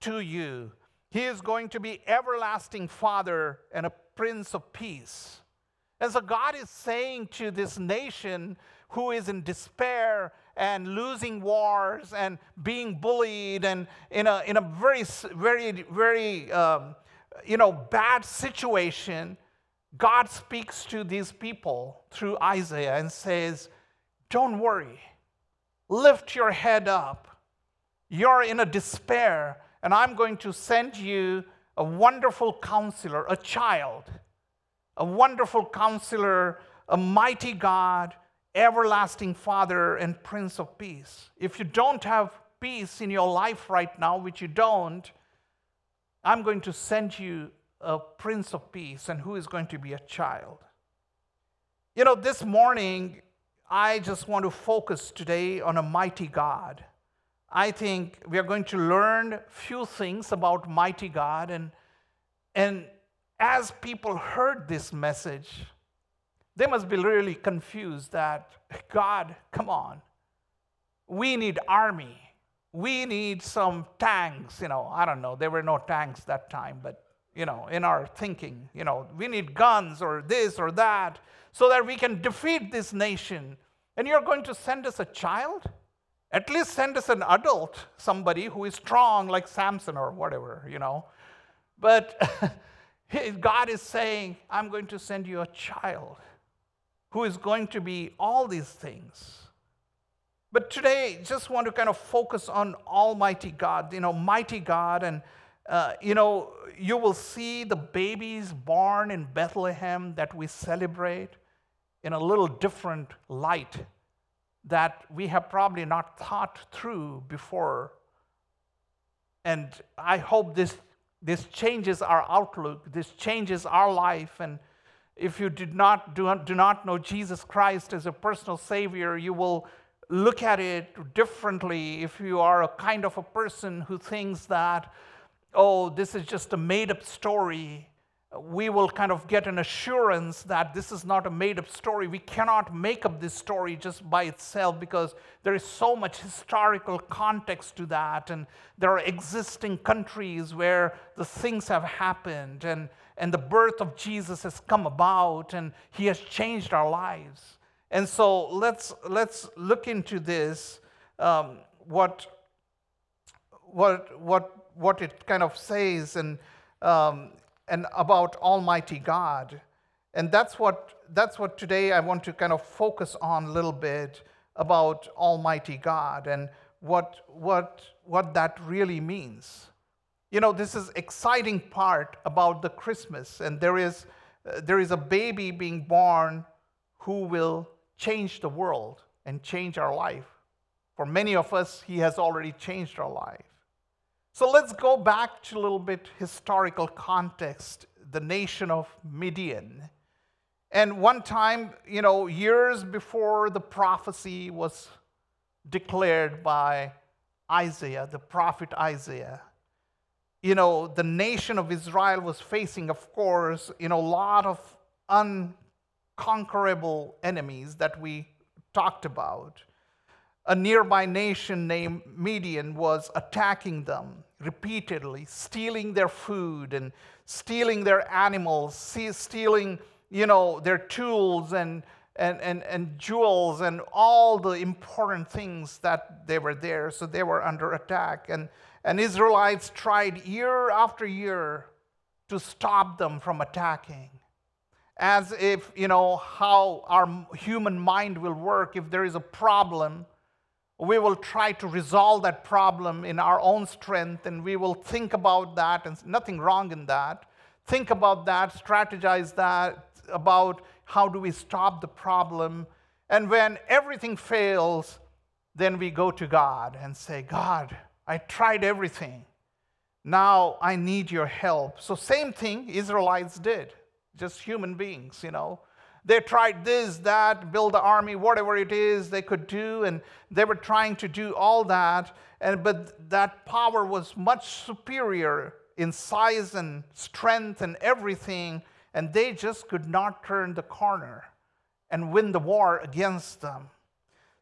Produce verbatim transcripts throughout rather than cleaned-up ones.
to you. He is going to be everlasting Father and a Prince of Peace. And so God is saying to this nation who is in despair and losing wars and being bullied and in a, in a very, very, very, um, you know, bad situation, God speaks to these people through Isaiah and says, don't worry, lift your head up. You're in a despair, and I'm going to send you a wonderful counselor, a child, a wonderful counselor, a mighty God, everlasting Father, and Prince of Peace. If you don't have peace in your life right now, which you don't, I'm going to send you a Prince of Peace, and who is going to be a child. You know, this morning, I just want to focus today on a mighty God. I think we are going to learn a few things about mighty God, and, and as people heard this message, they must be really confused that, God, come on, we need army. We need some tanks, you know, I don't know, there were no tanks that time, but, you know, in our thinking, you know, we need guns or this or that so that we can defeat this nation. And you're going to send us a child? At least send us an adult, somebody who is strong like Samson or whatever, you know. But God is saying, I'm going to send you a child who is going to be all these things. But today, just want to kind of focus on Almighty God, you know, mighty God. And, uh, you know, you will see the babies born in Bethlehem that we celebrate in a little different light that we have probably not thought through before. And I hope this, this changes our outlook, this changes our life. And if you did not, do, not, do not know Jesus Christ as a personal Savior, you will look at it differently. If you are a kind of a person who thinks that, oh, this is just a made-up story, we will kind of get an assurance that this is not a made-up story. We cannot make up this story just by itself because there is so much historical context to that, and there are existing countries where the things have happened, and, and the birth of Jesus has come about, and he has changed our lives. And so let's let's look into this, um, what what what what it kind of says, and um, and about Almighty God. And that's what that's what today I want to kind of focus on a little bit about Almighty God and what what what that really means. You know, this is exciting part about the Christmas, and there is uh, there is a baby being born who will change the world and change our life. For many of us, he has already changed our life. So let's go back to a little bit historical context, the nation of Midian. And one time, you know, years before the prophecy was declared by Isaiah, the prophet Isaiah, you know, the nation of Israel was facing, of course, you know, a lot of unconquerable enemies that we talked about. A nearby nation named Midian was attacking them repeatedly, stealing their food and stealing their animals, stealing, you know, their tools and, and, and, and jewels and all the important things that they were there. So they were under attack. And, and Israelites tried year after year to stop them from attacking. As if, you know, how our human mind will work. If there is a problem, we will try to resolve that problem in our own strength, and we will think about that, and nothing wrong in that. Think about that, strategize that, about how do we stop the problem. And when everything fails, then we go to God and say, God, I tried everything. Now I need your help. So same thing Israelites did, just human beings, you know. They tried this, that, build the army, whatever it is they could do, and they were trying to do all that, and but that power was much superior in size and strength and everything, and they just could not turn the corner and win the war against them.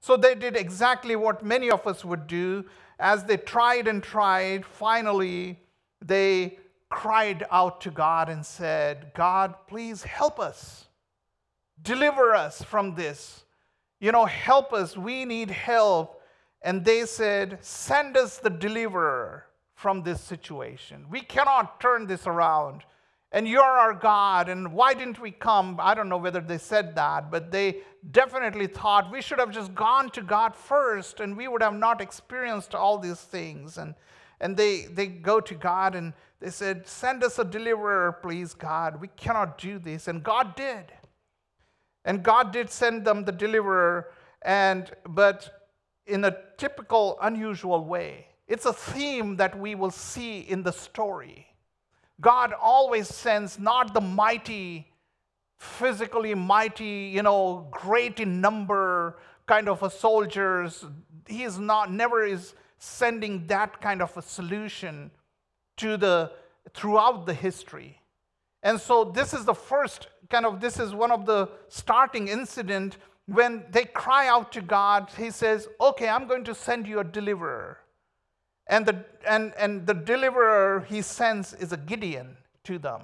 So they did exactly what many of us would do. As they tried and tried, finally they cried out to God and said, God, please help us. Deliver us from this. You know, help us. We need help. And they said, send us the deliverer from this situation. We cannot turn this around. And you're our God, and why didn't we come? I don't know whether they said that, but they definitely thought we should have just gone to God first, and we would have not experienced all these things. And, and they, they go to God, and they said, send us a deliverer, please, God. We cannot do this. And God did. And God did send them the deliverer, and but in a typical, unusual way. It's a theme that we will see in the story. God always sends not the mighty, physically mighty, you know, great in number kind of a soldiers. He is not, never is sending that kind of a solution to the, throughout the history. And so this is the first kind of, this is one of the starting incident when they cry out to God. He says, okay, I'm going to send you a deliverer. And the, and, and the deliverer he sends is a Gideon to them.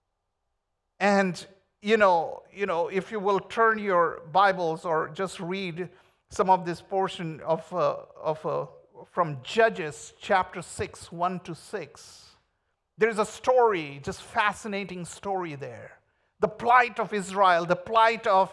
And, you know, you know, if you will turn your Bibles or just read some of this portion of, uh, of uh, from Judges chapter six, one to six, there's a story, just fascinating story there. The plight of Israel, the plight of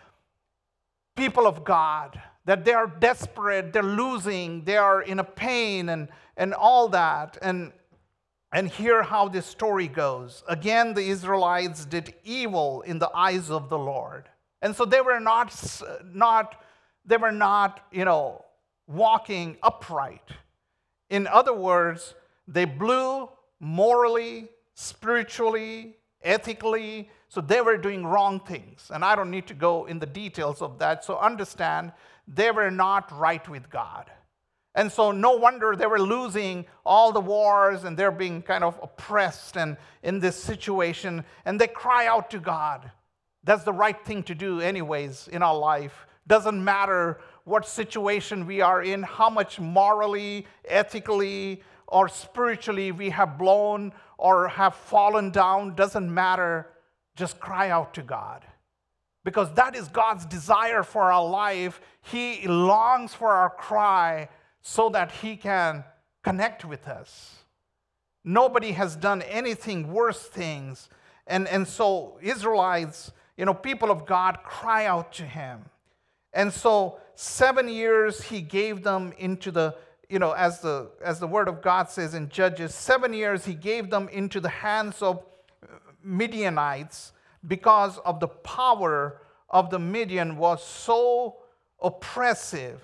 people of God, that they are desperate, they're losing, they are in a pain and, and all that. And, and hear how this story goes. Again, the Israelites did evil in the eyes of the Lord. And so they were not, not, they were not, you know, walking upright. In other words, they blew morally, spiritually, ethically. So they were doing wrong things. And I don't need to go in the details of that. So understand, they were not right with God. And so no wonder they were losing all the wars and they're being kind of oppressed and in this situation. And they cry out to God. That's the right thing to do anyways in our life. Doesn't matter what situation we are in, how much morally, ethically, or spiritually we have blown or have fallen down. Doesn't matter. Just cry out to God. Because that is God's desire for our life. He longs for our cry so that He can connect with us. Nobody has done anything worse things. And, and so Israelites, you know, people of God cry out to Him. And so seven years He gave them into the, you know, as the, as the Word of God says in Judges, seven years He gave them into the hands of Midianites, because of the power of the Midian was so oppressive.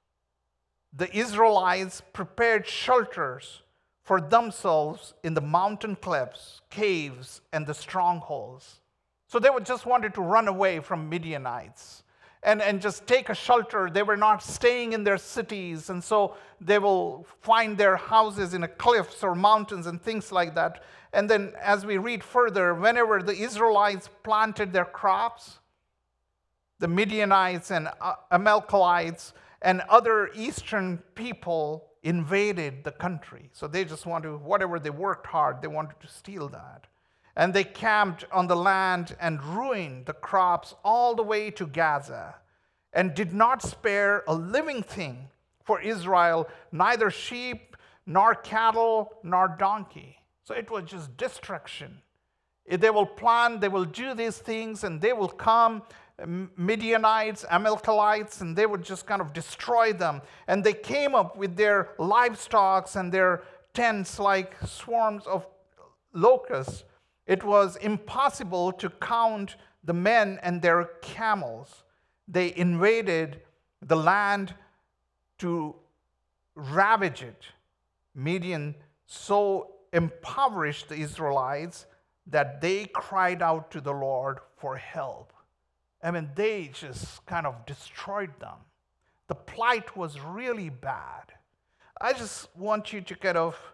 The Israelites prepared shelters for themselves in the mountain clefts, caves, and the strongholds. So they would just wanted to run away from Midianites and, and just take a shelter. They were not staying in their cities, and so they will find their houses in the cliffs or mountains and things like that. And then as we read further, whenever the Israelites planted their crops, the Midianites and Amalekites and other eastern people invaded the country. So they just want to, whatever they worked hard, they wanted to steal that. And they camped on the land and ruined the crops all the way to Gaza, and did not spare a living thing for Israel, neither sheep, nor cattle, nor donkey. So it was just destruction. They will plan, they will do these things, and they will come, Midianites, Amalekites, and they would just kind of destroy them. And they came up with their livestock and their tents like swarms of locusts. It was impossible to count the men and their camels. They invaded the land to ravage it. Midian so impoverished the Israelites that they cried out to the Lord for help. I mean, they just kind of destroyed them. The plight was really bad. I just want you to kind of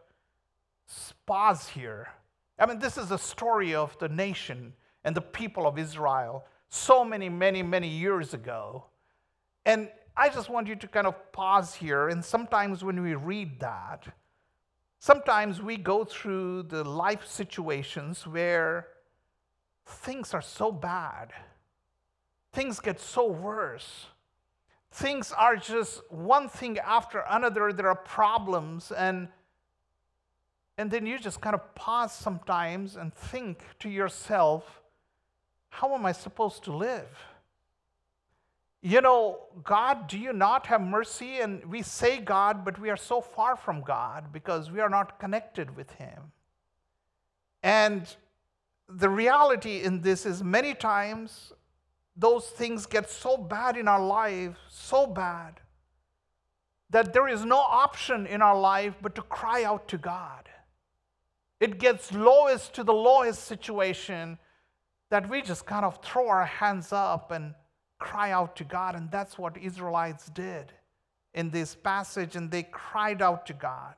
pause here. I mean, this is a story of the nation and the people of Israel so many, many, many years ago. And I just want you to kind of pause here. And sometimes when we read that, sometimes we go through the life situations where things are so bad. Things get so worse. Things are just one thing after another. There are problems. And, and then you just kind of pause sometimes and think to yourself, how am I supposed to live? You know, God, do you not have mercy? And we say God, but we are so far from God because we are not connected with Him. And the reality in this is many times those things get so bad in our life, so bad, that there is no option in our life but to cry out to God. It gets lowest to the lowest situation that we just kind of throw our hands up and cry out to God. And that's what Israelites did in this passage, and they cried out to God.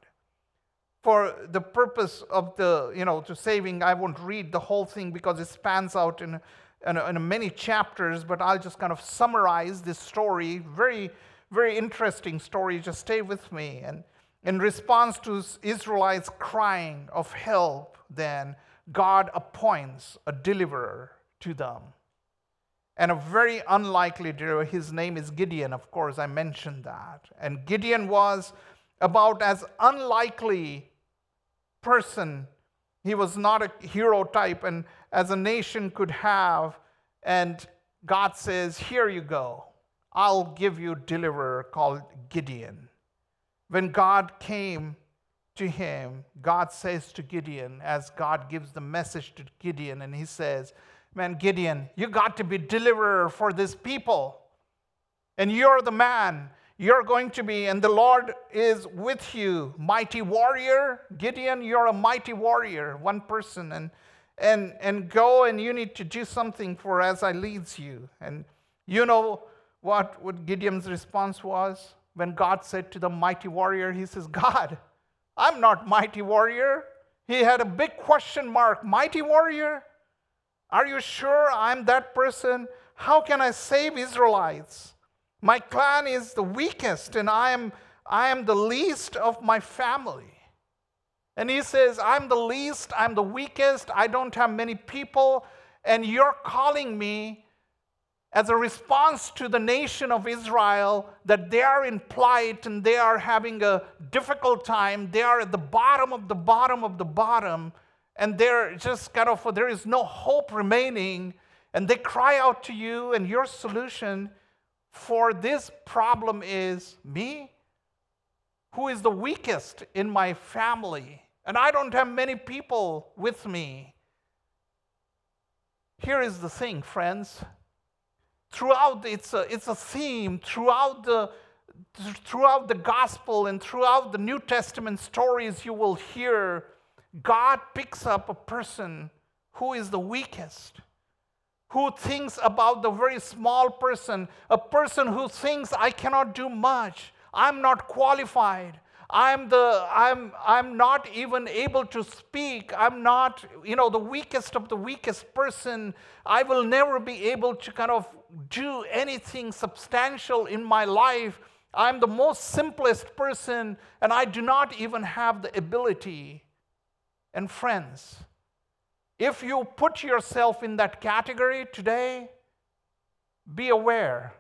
For the purpose of the, you know, to saving, I won't read the whole thing because it spans out in In, in many chapters, but I'll just kind of summarize this story. Very, very interesting story. Just stay with me. And in response to Israelites crying of help, then God appoints a deliverer to them. And a very unlikely deliverer. His name is Gideon, of course, I mentioned that. And Gideon was about as unlikely person. He was not a hero type, and as a nation could have, and God says, here you go. I'll give you a deliverer called Gideon. When God came to him, God says to Gideon, as God gives the message to Gideon, and he says, man, Gideon, you got to be deliverer for this people. And you're the man. You're going to be, and the Lord is with you. Mighty warrior. Gideon, you're a mighty warrior, one person. And and and go, and you need to do something for as I leads you. And you know what, what Gideon's response was? When God said to the mighty warrior, he says, God, I'm not mighty warrior. He had a big question mark. Mighty warrior? Are you sure I'm that person? How can I save Israelites? My clan is the weakest, and I am, I am the least of my family. And he says, I'm the least, I'm the weakest, I don't have many people, and you're calling me as a response to the nation of Israel that they are in plight and they are having a difficult time. They are at the bottom of the bottom of the bottom, and they're just kind of, there is no hope remaining, and they cry out to you, and your solution for this problem is me, who is the weakest in my family, and I don't have many people with me. Here is the thing, friends. Throughout, it's a, it's a theme, throughout the, throughout the gospel and throughout the New Testament stories you will hear, God picks up a person who is the weakest, who thinks about the very small person, a person who thinks, I cannot do much, I'm not qualified, I'm the I'm I'm not even able to speak, I'm not, you know, the weakest of the weakest person. I will never be able to kind of do anything substantial in my life. I'm the most simplest person, and I do not even have the ability. And friends, if you put yourself in that category today, be aware.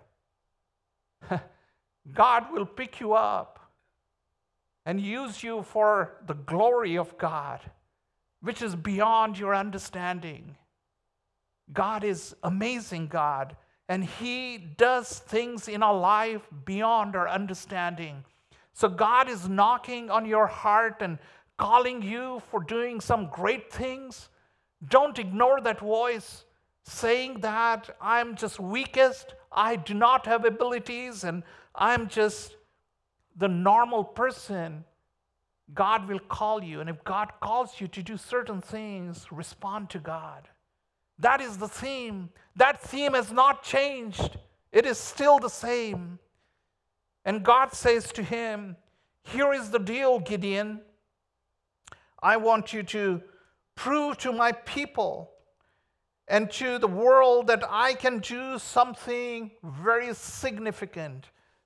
God will pick you up and use you for the glory of God, which is beyond your understanding. God is amazing God, and He does things in our life beyond our understanding. So God is knocking on your heart and calling you for doing some great things. Don't ignore that voice saying that I'm just weakest, I do not have abilities, and I'm just the normal person. God will call you, and if God calls you to do certain things, respond to God. That is the theme. That theme has not changed. It is still the same. And God says to him, here is the deal, Gideon. I want you to prove to my people and to the world that I can do something very significant,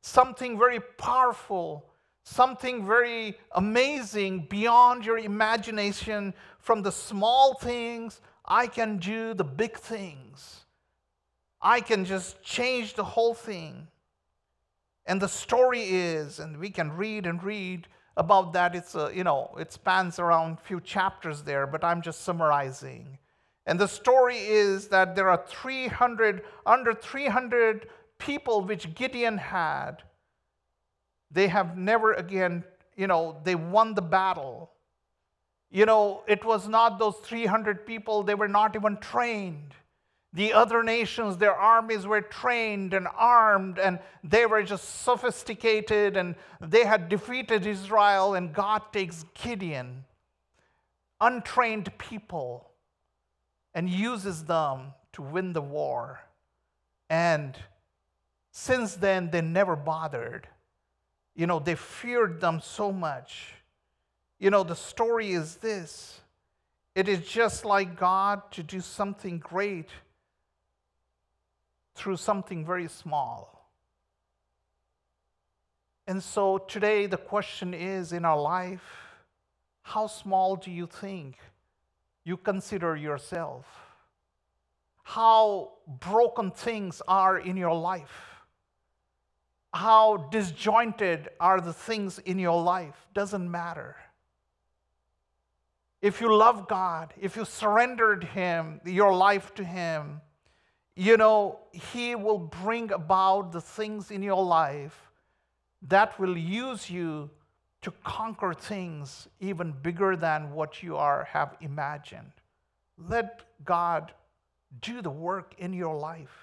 something very powerful, something very amazing beyond your imagination. From the small things, I can do the big things. I can just change the whole thing. And the story is, and we can read and read about that. It's a, you know, it spans around a few chapters there, but I'm just summarizing. And the story is that there are three hundred, under three hundred people which Gideon had. They have never again, you know, they won the battle. You know, it was not those three hundred people, they were not even trained. The other nations, their armies were trained and armed, and they were just sophisticated, and they had defeated Israel, and God takes Gideon, untrained people, and uses them to win the war. And since then, they never bothered. You know, they feared them so much. You know, the story is this. It is just like God to do something great through something very small. And so today the question is, in our life, how small do you think you consider yourself? How broken things are in your life? How disjointed are the things in your life? Doesn't matter. If you love God, if you surrendered Him, your life to Him, you know, He will bring about the things in your life that will use you to conquer things even bigger than what you are have imagined. Let God do the work in your life.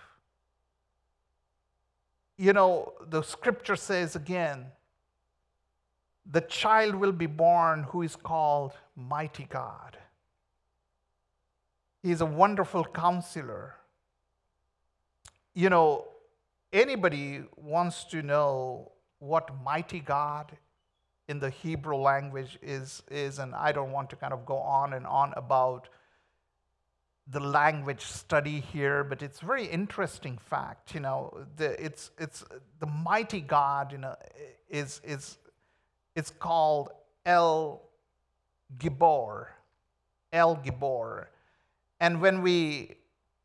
You know, the scripture says again, the child will be born who is called Mighty God. He is a wonderful counselor. You know, anybody wants to know what Mighty God in the Hebrew language is, is, and I don't want to kind of go on and on about the language study here, but it's a very interesting fact. You know, the, it's it's the mighty God. You know, is is it's called El Gibor, El Gibor, and when we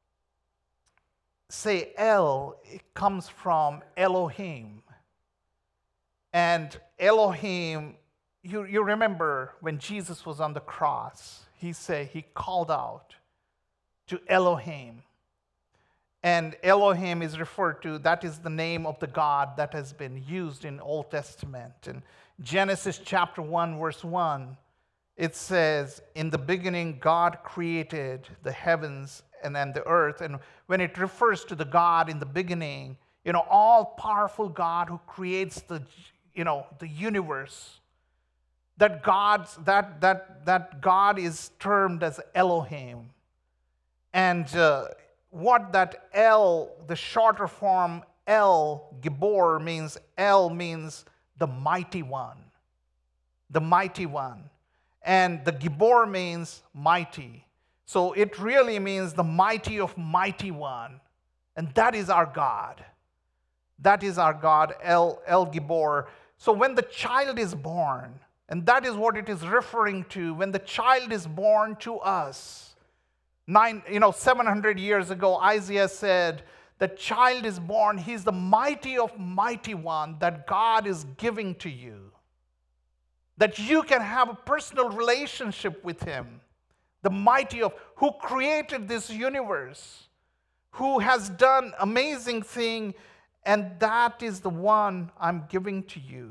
say El, it comes from Elohim, and Elohim. You you remember when Jesus was on the cross? He said he called out to Elohim. And Elohim is referred to, that is the name of the God that has been used in Old Testament. In Genesis chapter one, verse one, it says, in the beginning God created the heavens and then the earth. And when it refers to the God in the beginning, you know, all-powerful God who creates the, you know, the universe, that God's, that, that, that God is termed as Elohim. And uh, what that El, the shorter form El Gibor means, El means the mighty one, the mighty one. And the Gibor means mighty. So it really means the mighty of mighty one. And that is our God. That is our God, El, El Gibor. So when the child is born, and that is what it is referring to, when the child is born to us, Nine, you know, seven hundred years ago, Isaiah said, the child is born, he's the mighty of mighty one that God is giving to you. That you can have a personal relationship with him. The mighty of, who created this universe, who has done amazing thing, and that is the one I'm giving to you.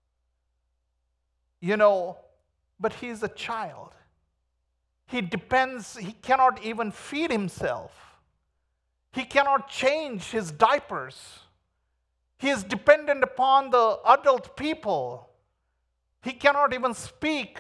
You know, but he's a child. He depends, he cannot even feed himself. He cannot change his diapers. He is dependent upon the adult people. He cannot even speak.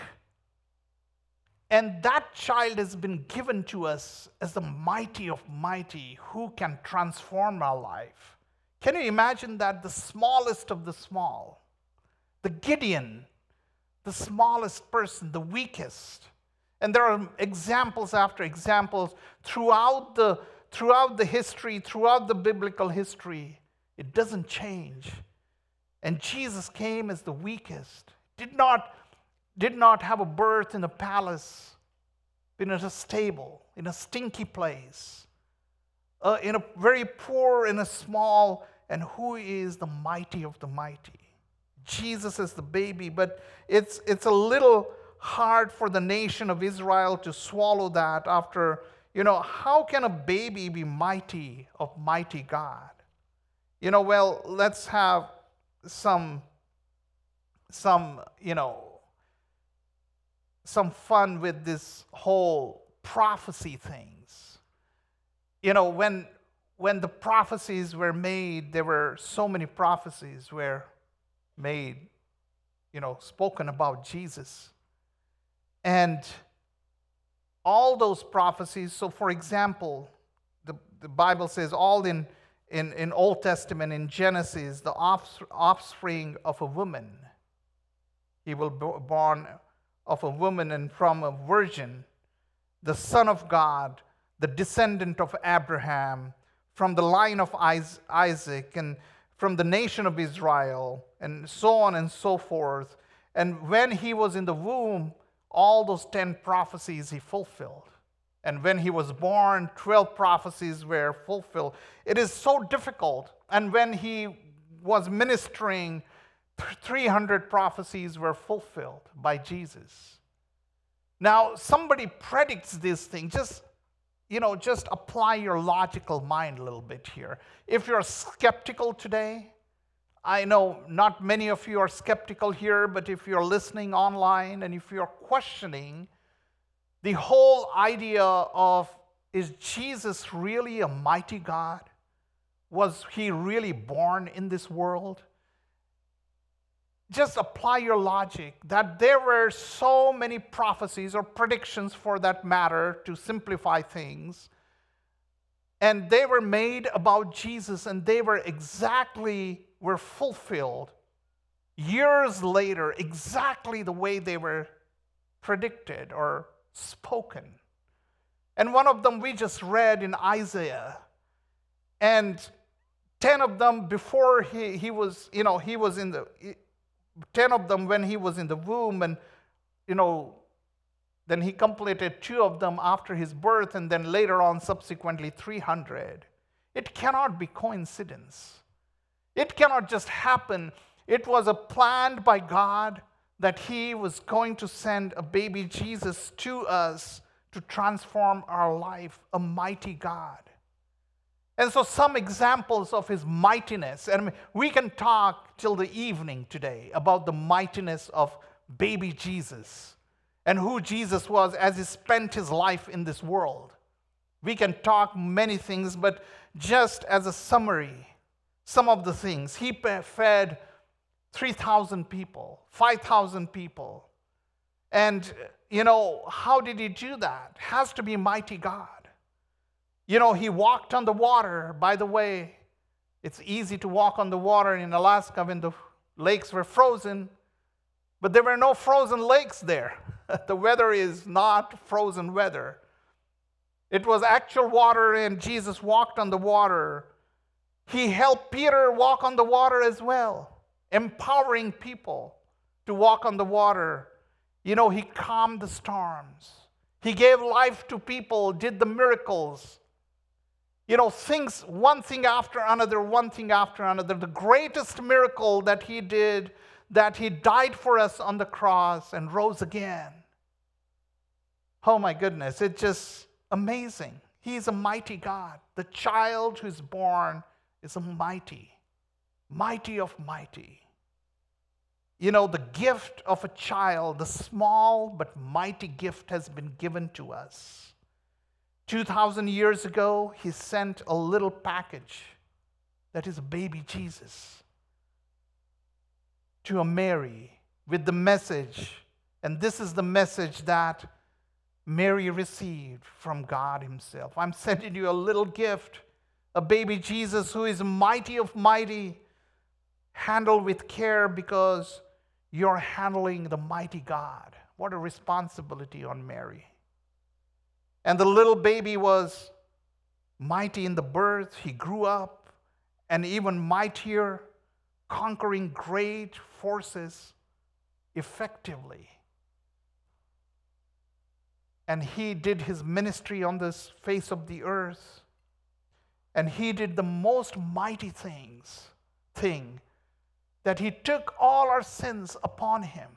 And that child has been given to us as the mighty of mighty who can transform our life. Can you imagine that? The smallest of the small, the Gideon, the smallest person, the weakest. And there are examples after examples throughout the, throughout the history, throughout the biblical history. It doesn't change. And Jesus came as the weakest, did not, did not have a birth in a palace, but in a stable, in a stinky place, uh, in a very poor, in a small, and who is the mighty of the mighty? Jesus is the baby, but it's, it's a little hard for the nation of Israel to swallow that after, you know, how can a baby be mighty of mighty God? You know, well, let's have some, some, you know, some fun with this whole prophecy things. You know, when, when the prophecies were made, there were so many prophecies were made, you know, spoken about Jesus. And all those prophecies, so for example, the, the Bible says all in, in, in Old Testament, in Genesis, the offspring of a woman, he will be born of a woman and from a virgin, the Son of God, the descendant of Abraham, from the line of Isaac, and from the nation of Israel, and so on and so forth. And when he was in the womb, all those ten prophecies he fulfilled. And when he was born, twelve prophecies were fulfilled. It is so difficult. And when he was ministering, three hundred prophecies were fulfilled by Jesus. Now, somebody predicts this thing. Just, you know, just apply your logical mind a little bit here. If you're skeptical today, I know not many of you are skeptical here, but if you're listening online and if you're questioning the whole idea of, is Jesus really a mighty God? Was he really born in this world? Just apply your logic that there were so many prophecies or predictions for that matter, to simplify things, and they were made about Jesus, and they were exactly were fulfilled years later, exactly the way they were predicted or spoken. And one of them we just read in Isaiah, and ten of them before he, he was, you know, he was in the, ten of them when he was in the womb, and, you know, then he completed two of them after his birth, and then later on, subsequently, three hundred. It cannot be coincidence. It cannot just happen. It was a planned by God that he was going to send a baby Jesus to us to transform our life, a mighty God. And so some examples of his mightiness, and we can talk till the evening today about the mightiness of baby Jesus and who Jesus was as he spent his life in this world. We can talk many things, but just as a summary, some of the things. He fed three thousand people, five thousand people. And, you know, how did he do that? It has to be mighty God. You know, he walked on the water. By the way, it's easy to walk on the water in Alaska when the lakes were frozen, but there were no frozen lakes there. The weather is not frozen weather. It was actual water, and Jesus walked on the water. He helped Peter walk on the water as well, empowering people to walk on the water. You know, he calmed the storms. He gave life to people, did the miracles. You know, things, one thing after another, one thing after another. The greatest miracle that he did, that he died for us on the cross and rose again. Oh my goodness, it's just amazing. He is a mighty God. The child who is born is a mighty, mighty of mighty. You know, the gift of a child, the small but mighty gift has been given to us. two thousand years ago, he sent a little package that is a baby Jesus to a Mary with the message, and this is the message that Mary received from God himself. I'm sending you a little gift, a baby Jesus who is mighty of mighty. Handle with care because you're handling the mighty God. What a responsibility on Mary. And the little baby was mighty in the birth. He grew up, and even mightier conquering great forces effectively. And he did his ministry on this face of the earth. And he did the most mighty things, thing, that he took all our sins upon him.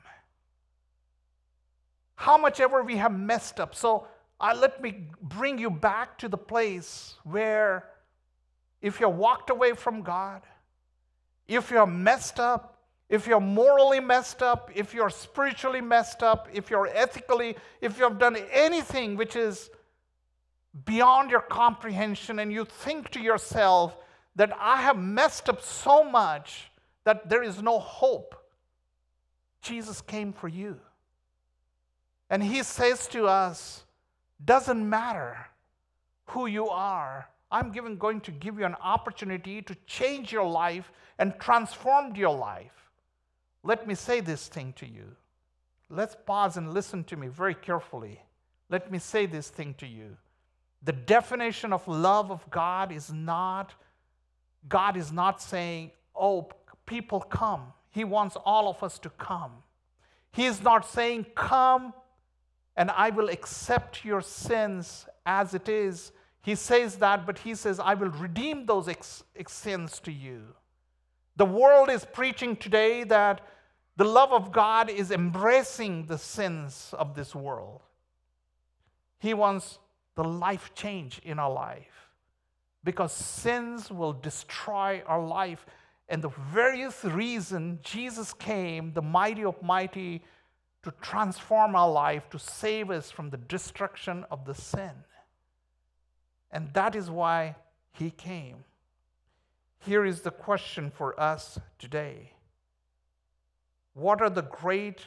How much ever we have messed up. So uh, let me bring you back to the place where if you're walked away from God, if you're messed up, if you're morally messed up, if you're spiritually messed up, if you're ethically, if you have done anything which is beyond your comprehension, and you think to yourself that I have messed up so much that there is no hope, Jesus came for you. And he says to us, doesn't matter who you are, I'm given, going to give you an opportunity to change your life and transform your life. Let me say this thing to you. Let's pause and listen to me very carefully. Let me say this thing to you. The definition of love of God is not, God is not saying, oh, people come. He wants all of us to come. He is not saying, come and I will accept your sins as it is. He says that, but he says, I will redeem those ex- ex- sins to you. The world is preaching today that the love of God is embracing the sins of this world. He wants the life change in our life, because sins will destroy our life. And the various reason Jesus came, the mighty of mighty, to transform our life, to save us from the destruction of the sin. And that is why he came. Here is the question for us today. What are the great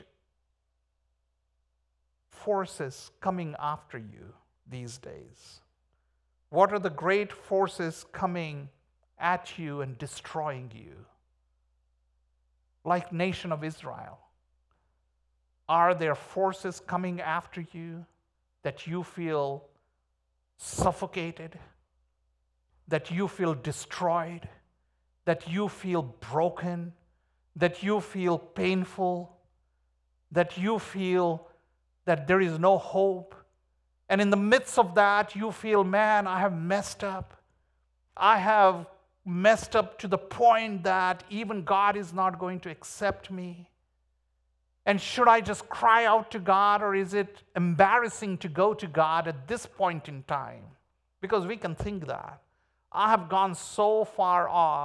forces coming after you these days? What are the great forces coming at you and destroying you? Like nation of Israel, are there forces coming after you that you feel suffocated, that you feel destroyed, that you feel broken, that you feel painful, that you feel that there is no hope? And in the midst of that, you feel, man, I have messed up. I have messed up to the point that even God is not going to accept me. And should I just cry out to God, or is it embarrassing to go to God at this point in time? Because we can think that. I have gone so far off.